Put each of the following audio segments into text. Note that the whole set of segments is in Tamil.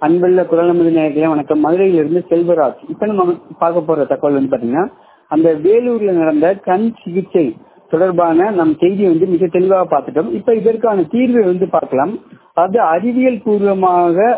அன்புள்ள குரலமது நேயர்களே வணக்கம். மதுரையிலிருந்து செல்வராஜ். இப்ப நம்ம பார்க்க போற தகவல் வந்து பாத்தீங்கன்னா, அந்த வேலூர்ல நடந்த கண் சிகிச்சை தொடர்பான நம் செய்தியை வந்து மிக தெளிவாக பார்த்துட்டோம். இப்ப இதற்கான தீர்வை வந்து பார்க்கலாம். அது அறிவியல் பூர்வமாக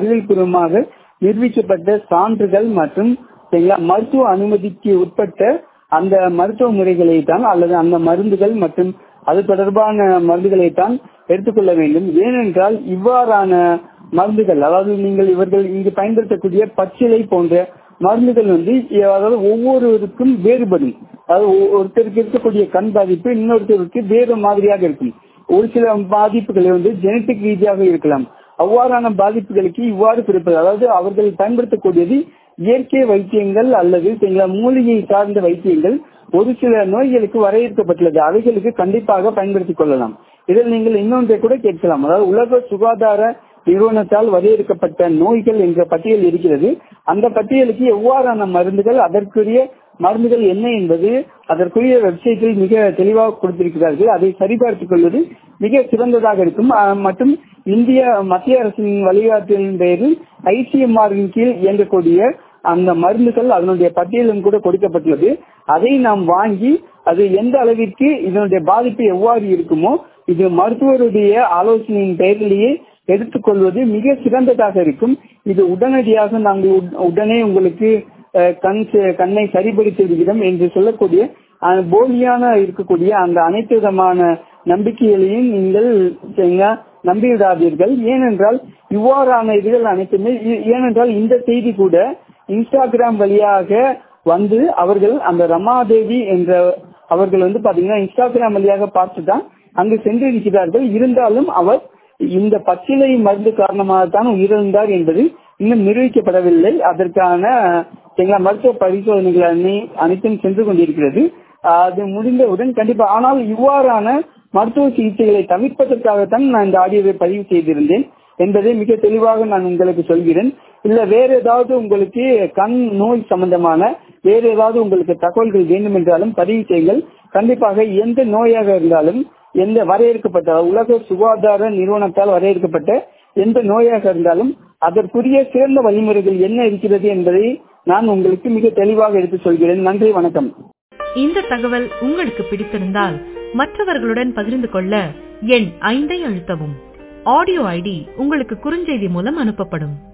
நிரூபிக்கப்பட்ட சான்றுகள் மற்றும் மருத்துவ அனுமதிக்கு உட்பட்ட அந்த மருத்துவ முறைகளை தான் அல்லது அந்த மருந்துகள் மற்றும் அது தொடர்பான மருந்துகளை தான் எடுத்துக்கொள்ள வேண்டும். ஏனென்றால் இவ்வாறான மருந்துகள், அதாவது இவர்கள் இங்கு பயன்படுத்தக்கூடிய பச்சிலை போன்ற மருந்துகள் வந்து அதாவது ஒவ்வொருவருக்கும் வேறுபடும். அதாவது ஒருத்தருக்கு இருக்கக்கூடிய கண் பாதிப்பு இன்னொருத்தருக்கு வேறு மாதிரியாக இருக்கும். ஒரு சில பாதிப்புகளை வந்து ஜெனட்டிக் ரீதியாக இருக்கலாம். அவ்வாறான பாதிப்புகளுக்கு இவ்வாறு பிறப்பது, அதாவது அவர்கள் பயன்படுத்தக்கூடியது இயற்கை வைத்தியங்கள் அல்லது மூலிகை சார்ந்த வைத்தியங்கள் ஒரு சில நோய்களுக்கு வரையறுக்கப்பட்டுள்ளது. அவைகளுக்கு கண்டிப்பாக பயன்படுத்திக் கொள்ளலாம். இதில் நீங்கள் இன்னொன்றை கூட கேட்கலாம். அதாவது உலக சுகாதார நிறுவனத்தால் வரையறுக்கப்பட்ட நோய்கள் என்ற பட்டியல் இருக்கிறது. அந்த பட்டியலுக்கு எவ்வாறான மருந்துகள், அதற்குரிய மருந்துகள் என்ன என்பது அதற்குரிய வெப்சைட்டில் மிக தெளிவாக கொடுத்திருக்கிறார்கள். அதை சரிபார்த்துக் கொள்வது மிக சிறந்ததாக இருக்கும். மற்றும் இந்திய மத்திய அரசின் வழிகாட்டுதலின் பெயரில் ICMR-இன் கீழ் இயங்கக்கூடிய அந்த மருந்துகள் அதனுடைய பட்டியலும் கூட கொடுக்கப்பட்டுள்ளது. அதை நாம் வாங்கி அது எந்த அளவிற்கு இதனுடைய பாதிப்பு எவ்வாறு இருக்குமோ இது மருத்துவருடைய ஆலோசனையின் பெயரிலேயே எடுத்துக்கொள்வது மிக சிறந்ததாக இருக்கும். இது உடனடியாக நாங்கள் உடனே உங்களுக்கு கண்ணை சரிபடுத்தி விடுகிறோம் என்று சொல்லக்கூடிய போலியான இருக்கக்கூடிய அந்த அனைத்து விதமான நம்பிக்கைகளையும் நீங்கள் நம்பிவிடாதீர்கள். ஏனென்றால் இவ்வாறான இதுகள் அனைத்துமே, ஏனென்றால் இந்த செய்தி கூட இன்ஸ்டாகிராம் வழியாக வந்து அவர்கள் அந்த ரமாதேவி என்ற அவர்கள் வந்து பாத்தீங்கன்னா இன்ஸ்டாகிராம் வழியாக பார்த்துதான் அங்கு சென்றிருக்கிறார்கள். இருந்தாலும் அவர் இந்த பச்சிலை மருந்து காரணமாகத்தான் உயிரிழந்தார் என்பது இன்னும் நிரூபிக்கப்படவில்லை. அதற்கான மருத்துவ பரிசோதனைகள் அனைத்தும் சென்று கொண்டிருக்கிறது. அது முடிந்தவுடன் கண்டிப்பா. ஆனால் இவ்வாறான மருத்துவ சிகிச்சைகளை தவிர்ப்பதற்காகத்தான் நான் இந்த ஆடியோவை பதிவு செய்திருந்தேன் என்பதை மிக தெளிவாக நான் உங்களுக்கு சொல்கிறேன். இல்ல வேற ஏதாவது உங்களுக்கு கண் நோய் சம்பந்தமான வேற ஏதாவது உங்களுக்கு தகவல்கள் வேண்டும் என்றாலும் பதிவு செய்யுங்கள். கண்டிப்பாக எந்த நோயாக இருந்தாலும், எந்த வரையறுக்கப்பட்ட உலக சுகாதார நிறுவனத்தால் வரையறுக்கப்பட்ட எந்த நோயாக இருந்தாலும் அதற்குரிய சிறந்த வழிமுறைகள் என்ன இருக்கிறது என்பதை நான் உங்களுக்கு மிக தெளிவாக எடுத்து சொல்கிறேன். நன்றி, வணக்கம். இந்த தகவல் உங்களுக்கு பிடித்திருந்தால் மற்றவர்களுடன் பகிர்ந்து கொள்ள எண் 5 அழுத்தவும். ஆடியோ ஐடி உங்களுக்கு குறுஞ்செய்தி மூலம் அனுப்பப்படும்.